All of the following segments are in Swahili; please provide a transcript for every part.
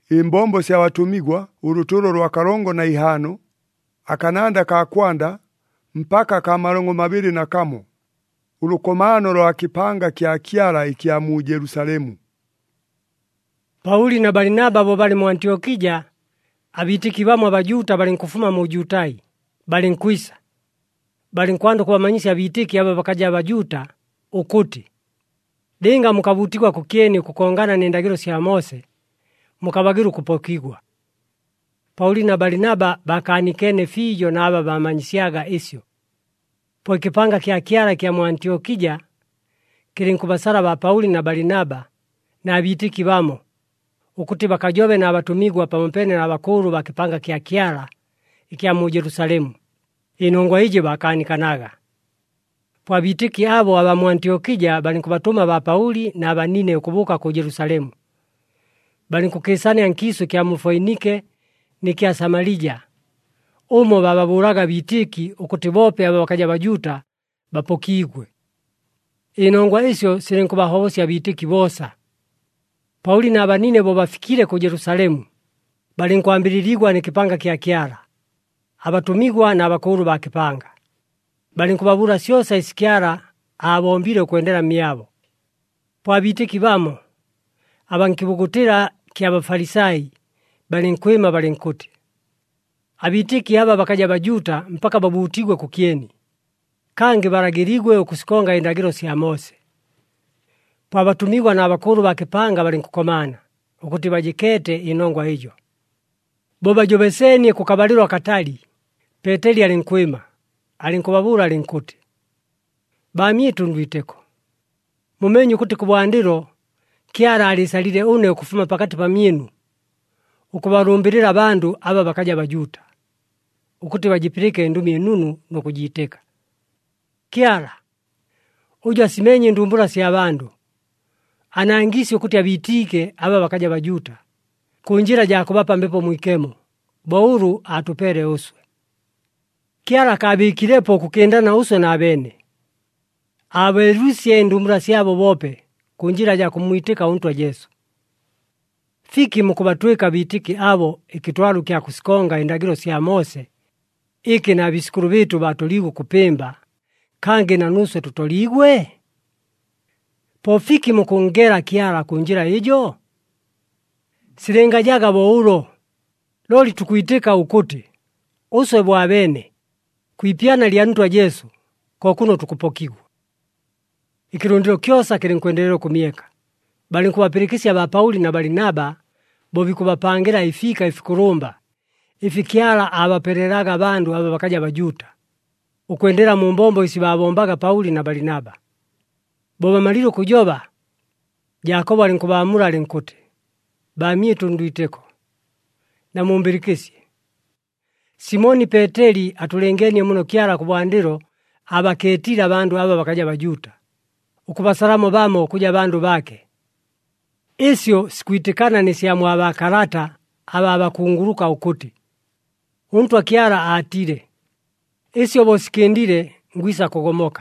imbombo sya watumigwa uruturo rwa karongo na ihano, akananda ka kwanda mpaka ka 21 urukomano rwa kipanga kya Kyala ikya mu Yerusalemu. Pauli na Balinaba bo bali mu Antiokia, abitiki bamwe abajuta balinkufuma mu Jutai, balinkwisa. Balinkwanda kubamanyisya abitiki aba bakaja abajuta ukuti linga mukabutikwa kukyeni kukongana n'endagiro sya Mose, mukabagiru kupokigwa. Pauli na Balinaba bakanikene fijo na aba bamanyisyaga isyo. Po ikipanga kya Kyala kya mu Antiokia kilinkubasara ba Pauli na Balinaba na abitiki bamo ukuti bakajobe na abatumigwa pamopene na abakuru bakipanga kya Kyala ikya mu Yerusalemu. Inongwa ije bakanikanaga. Po abitiki abo aba mu Antiokia balinkubatuma ba Pauli na abanine ukubuka ku Yerusalemu. Balinkukesania nkiso kya mu Foinike ni kya Samalija. Umo bababuraga bitiki ukuti bope aba bakaja bajuta bapokigwe. Inongwa isyo silinkubahobosya bitiki bosa. Pauli na abanine bo bafikire ku Yerusalemu, balinkwambililigwa ni kipanga kya Kyala, abatumigwa na abakuru ba kipanga. Balinkubabura syosa isi Kyala abombile kwendera myabo. Po abitiki bamo, abankibugutira kya Bafarisayi, balinkwima balinkuti, abitiki aba bakaja bajuta mpaka babutigwe kukyeni, kange baragirigwe okusikonga endagiro sya Mose. Po abatumigwa na abakuru ba kipanga balinkukomana, ukuti bajikete inongwa ijo. Bo bajobesenie kukabalirwa katali, Peteli alinkwima, alinkubabura alinkuti, bamyitu ndwiteko. Mumenye ukuti kubwandiro, Kyala alisalile une ukufuma pakati pa myinu, ukubarumbirira bandu aba bakaja bajuta, ukuti bajipilike endumi enunu nokujiteka. Kyala, ujo asimenye ndumbura sya bandu, anangisi ukuti abitike aba bakaja bajuta, kunjira ja kubapa mbepo mwikemo, bouru atupere uswe. Kyala kabikilepo kukendana uswe na abene. Aberusye ndumbura syabo bope, kunjira ja kumwitika untwa Yesu. Fiki mukubatwika bitiki abo ikitwalu kya kusikonga endagiro sya Mose, iki na bisikuru bitu batoligwe kupemba, kange na nuswe tutoligwe? Po fiki mukungera Kyala kunjira ijo? Silengajaga bouro, loli tukwitika ukuti, uswe bwa bene, kuipiana lya ntwa Yesu, kokuno tukupokigwa. Ikirundiro kyosa kilinkwendelero kumieka. Balinkubapirikisya ba Pauli na Balinaba, bobi kubapangira ifika ifikurumba, ifi Kyala abapereraga bandu aba bakaja bajuta, ukwendera mu mbombo isi babombaga Pauli na Balinaba. Boba maliro kujoba, Yakobo alinkubamura alinkuti, bamyitu ndwiteko, na mumbirikisye. Simoni Peteli atulengenie muno Kyala kubwandiro abaketira bandu aba bakaja bajuta, ukubasaramo bamo okuja bandu bake. Isyo sikwitikana nisyamu abakarata aba abakunguruka ukuti, untwa Kyala atire, isyo bosikendire ngwisa kugomoka.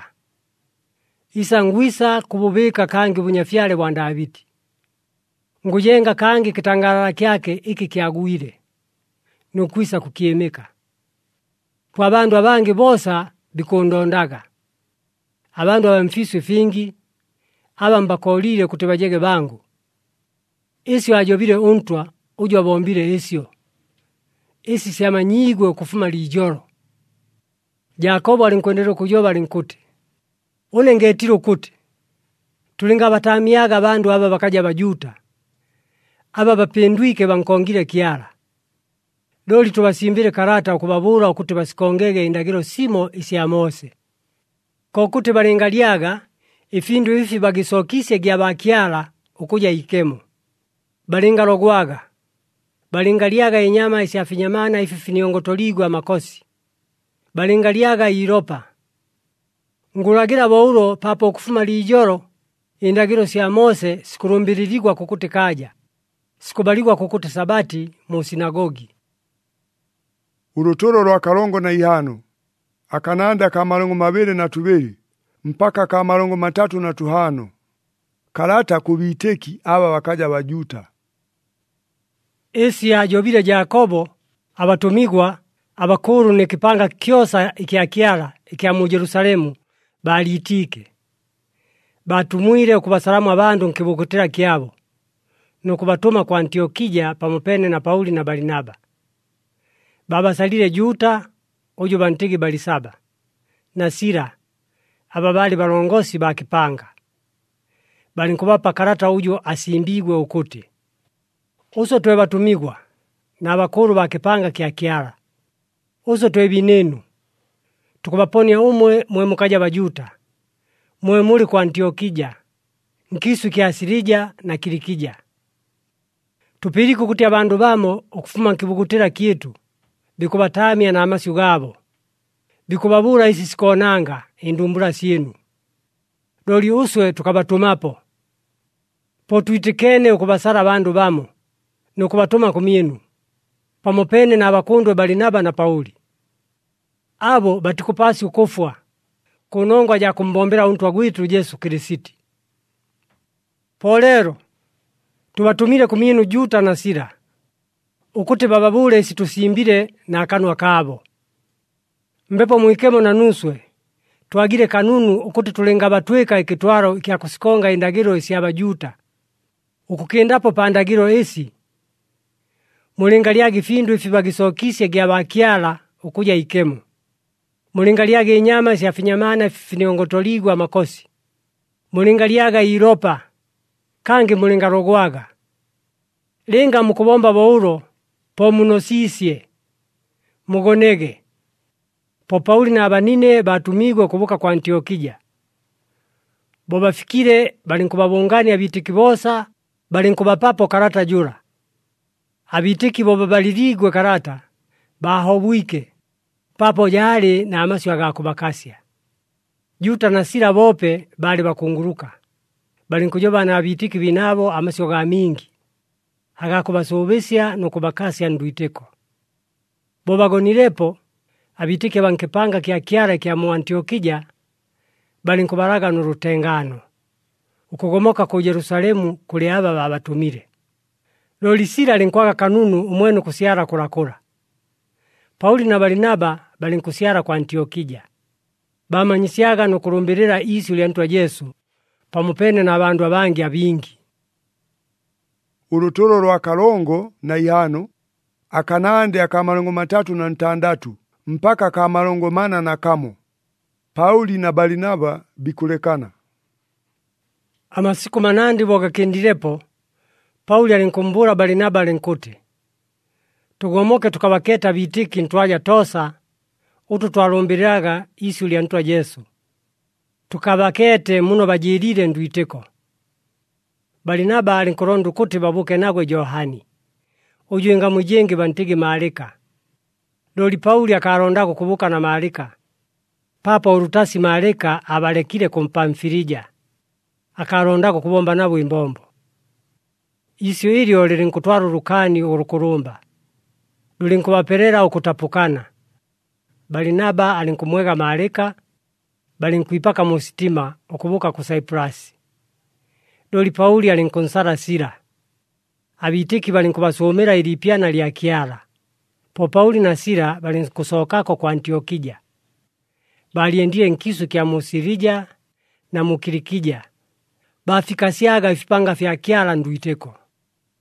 Isa ngwisa kububika kangi bunyafyale bwa Davidi. Ngujenga kangi kitangalala kyake iki kyagwire, nukwisa kukiemeka. Kwa bandu abangi bosa bikondondaga. Abandu abamfiswe fingi, aba mbakolile kuti bajege bangu. Isyo ajobile untwa, ujo abombile isyo. Isi syamanyigwe kufuma lijoro. Yakobo alinkwendera kujoba alinkuti, une ngetiro kuti, tulinga batamiaga bandu aba bakaja bajuta, aba bapendwike bankongile Kyala. Loli tubasimbile karata ukubabura ukuti basikongege indagiro simo isi ya Mose. Kokuti balingaliaga, ifindu ifi bagisokisye gya ba Kyala ukuja ikemo. Balingalogwaga. Balingaliaga inyama isi afinyamana ifi finiongotoligwa makosi. Balingaliaga iropa. Ngulagira bouro papo kufuma lijoro, indagiro sya Mose sikurumbililigwa kukuti kaja. Sikubaligwa kukuti sabati mu sinagogi. Uruturo rwa karongo na ihano, akananda ka 22 mpaka ka 35, karata kubiteki aba bakaja bajuta. esi ajobile Jakobo abatumigwa abakulu n'ekipanga kyosa ekya kyala ekya mu Yerusalemu baliitike. Batumwile okubasalamu abandu nkibugutira kyabo, n'okubatuma ku Antiokija pamopene na Pauli na Balinaba. Babasalile Juta uju bantigi Balisaba na Sila aba bali balongosi ba kipanga. Balinkubapa karata uju asimbigwe ukuti, uso twe batumigwa na abakulu ba kipanga kya kyala, uso twe binenu tukubaponia umwe mwe mukaja Bajuta, mwe muli ku Antiokija, nkisu kya Sirija na Kilikija. Tupiliku kuti abandu bamo okufuma nkibugutira kyitu, bikubatamia na amasyu gabo, bikubabula isi sikonanga indumbula syinu. Doli uswe tukabatumapo, potwitikene ukubasala abandu bamo, nukubatuma kumyinu, pamopene na abakundwe Balinaba na Pauli. Abo batikupasi ukufwa, kunongwa ja kumbombera untwa gwitu Yesu Kirisiti. Polero, tubatumile kumyinu Juta na Sila, ukuti bababule isi tusimbile na akanwa kabo. Mbepo mwikemo na nuswe, tuagile kanunu ukuti tulenga batwika ikitwaro ikya kusikonga indagiro isi Abajuta. Ukukiendapo pa ndagiro isi, mulingalyage findu ifi bagisokisye gya bakyala ukuja ikemo. Mulingalyage inyama isi afinyamana ifi finiongotoligwa amakosi. Mulingalyaga iropa, kangi mulingarogwaga. Linga mukubomba boulo, po munosisye, mugonege. Po Pauli na abanine batumigwe kubuka kwa Antiokija. Bo bafikire balinkubabungani abitiki bosa, balinkubapapo karata jura. Abitiki bo babaliligwe karata, bahobwike, papo jali na amasyu agakubakasya. Juta na Sila bope bali bakunguruka. Balinkujoba na abitiki binabo amasyu ga mingi, agakubasubisya nukubakasya nduiteko. Bo bagonilepo, abitike bankipanga kya kyala kya mu Antiokija, balinkubaraga n'urutengano, ukugomoka ku Yerusalemu kuli aba babatumile. Loli Sila alinkwaga kanunu umwenu kusyara kulakula. Pauli na Balinaba balinkusyara kwa Antiokija. Bamanyisyaga n'okulumbirira isyu lya ntwa Yesu, pamupene na abandu abangi abingi. Uruturo rwa kalongo na ihano, akanande akamalongo 36 mpaka akamalongo 41. Pauli na Balinaba bikulekana. Amasiku manandi bogakendilepo, Pauli alinkumbura Balinaba alinkuti, tugomoke tukabaketa bitiki ntwaja tosa, utu twalumbiraga isyu lya ntwa Yesu. Tukabakete muno bajilile nduiteko. Balinaba alinkurondu kuti babuke nagwe Johani, ujuinga mujengi bantigi Malika. Loli Pauli akarondako kubuka na Malika. Papa urutasi Malika abalekile kumpamfirija. Akarondako kubomba nabo imbombo. Isyo ilyo lilinkutwara urukani urukurumba. Lulinkubaperera ukutapukana. Balinaba alinkumwega Malika, balinkuipaka mu sitima okubuka ku Cyprus. Loli Pauli alinkonsala Sila. Abitiki balinkubasomera ilipyana lya kyala. Po Pauli na Sila balinkusokako kwa Antiokija. Baliendile nkisu kya mu Sirija na mu Kilikija. Bafikasyaga ifipanga fya kyala nduiteko.